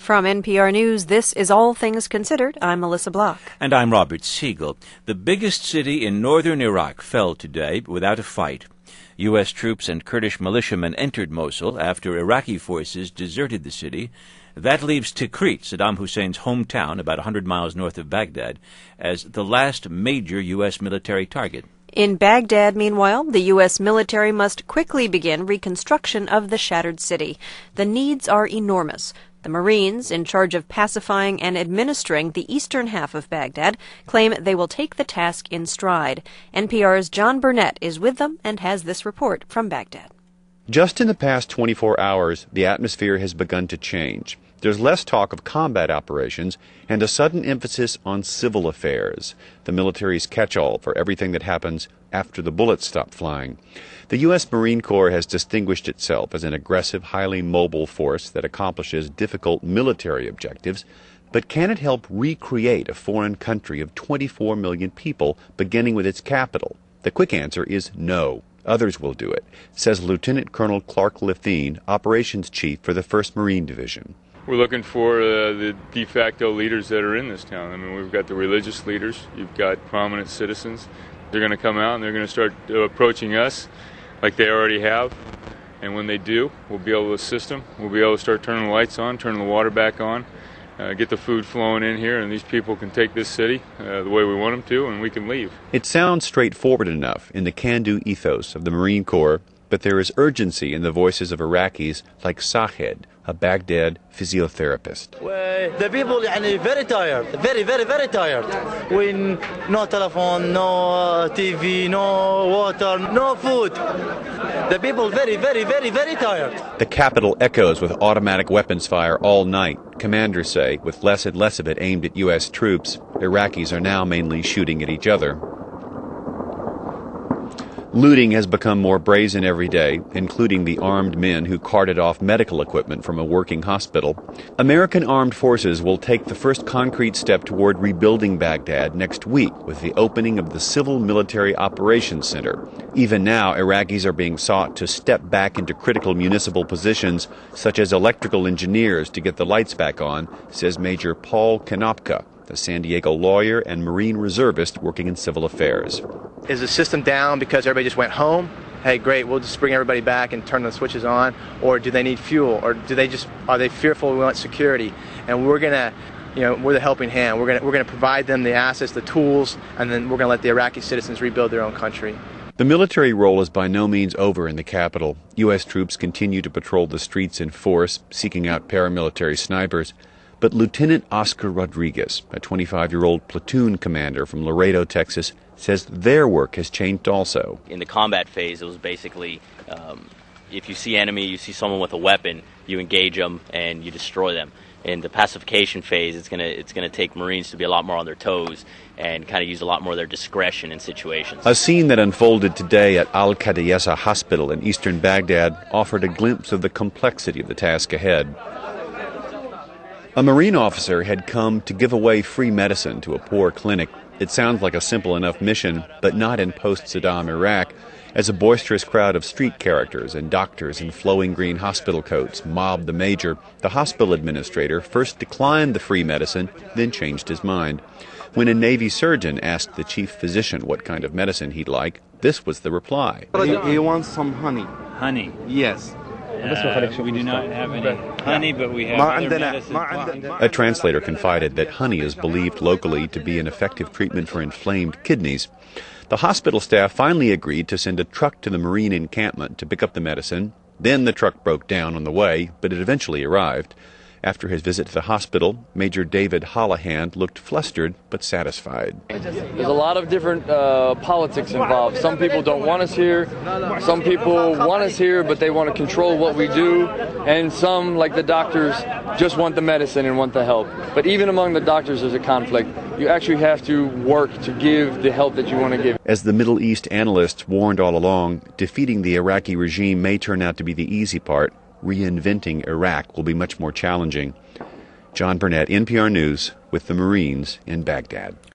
From NPR News, this is All Things Considered. I'm Melissa Block. And I'm Robert Siegel. The biggest city in northern Iraq fell today without a fight. U.S. troops and Kurdish militiamen entered Mosul after Iraqi forces deserted the city. That leaves Tikrit, Saddam Hussein's hometown, about 100 miles north of Baghdad, as the last major U.S. military target. In Baghdad, meanwhile, the U.S. military must quickly begin reconstruction of the shattered city. The needs are enormous. The Marines, in charge of pacifying and administering the eastern half of Baghdad, claim they will take the task in stride. NPR's John Burnett is with them and has this report from Baghdad. Just in the past 24 hours, the atmosphere has begun to change. There's less talk of combat operations and a sudden emphasis on civil affairs, the military's catch-all for everything that happens after the bullets stop flying. The U.S. Marine Corps has distinguished itself as an aggressive, highly mobile force that accomplishes difficult military objectives, but can it help recreate a foreign country of 24 million people, beginning with its capital? The quick answer is no. Others will do it, says Lieutenant Colonel Clark Lethine, Operations Chief for the 1st Marine Division. We're looking for the de facto leaders that are in this town. I mean, we've got the religious leaders, you've got prominent citizens. They're going to come out and they're going to start approaching us like they already have. And when they do, we'll be able to assist them. We'll be able to start turning the lights on, turning the water back on, get the food flowing in here, and these people can take this city the way we want them to, and we can leave. It sounds straightforward enough in the can-do ethos of the Marine Corps, but there is urgency in the voices of Iraqis like Sahed, a Baghdad physiotherapist. The people are very tired, very tired. When no telephone, no TV, no water, no food. The people very tired. The capital echoes with automatic weapons fire all night. Commanders say, with less and less of it aimed at U.S. troops, Iraqis are now mainly shooting at each other. Looting has become more brazen every day, including the armed men who carted off medical equipment from a working hospital. American armed forces will take the first concrete step toward rebuilding Baghdad next week with the opening of the Civil Military Operations Center. Even now, Iraqis are being sought to step back into critical municipal positions, such as electrical engineers, to get the lights back on, says Major Paul Konopka, a San Diego lawyer and Marine reservist working in civil affairs. Is the system down because everybody just went home? Hey, great, we'll just bring everybody back and turn the switches on. Or do they need fuel? Or are they fearful we want security? And we're gonna, we're the helping hand. We're gonna provide them the assets, the tools, and then we're gonna let the Iraqi citizens rebuild their own country. The military role is by no means over in the capital. U.S. troops continue to patrol the streets in force, seeking out paramilitary snipers. But Lieutenant Oscar Rodriguez, a 25-year-old platoon commander from Laredo, Texas, says their work has changed also. In the combat phase, it was basically, if you see enemy, you see someone with a weapon, you engage them and you destroy them. In the pacification phase, it's gonna take Marines to be a lot more on their toes and kind of use a lot more of their discretion in situations. A scene that unfolded today at Al-Qadiyasa Hospital in eastern Baghdad offered a glimpse of the complexity of the task ahead. A Marine officer had come to give away free medicine to a poor clinic. It sounds like a simple enough mission, but not in post-Saddam Iraq, as a boisterous crowd of street characters and doctors in flowing green hospital coats mobbed the major. The hospital administrator first declined the free medicine, then changed his mind. When a Navy surgeon asked the chief physician what kind of medicine he'd like, this was the reply. He wants some honey. Honey? Yes. We do not have any honey, but we have other medicines. A translator confided that honey is believed locally to be an effective treatment for inflamed kidneys. The hospital staff finally agreed to send a truck to the Marine encampment to pick up the medicine. Then the truck broke down on the way, but it eventually arrived. After his visit to the hospital, Major David Hollahan looked flustered but satisfied. There's a lot of different politics involved. Some people don't want us here. Some people want us here, but they want to control what we do. And some, like the doctors, just want the medicine and want the help. But even among the doctors, there's a conflict. You actually have to work to give the help that you want to give. As the Middle East analysts warned all along, defeating the Iraqi regime may turn out to be the easy part. Reinventing Iraq will be much more challenging. John Burnett, NPR News, with the Marines in Baghdad.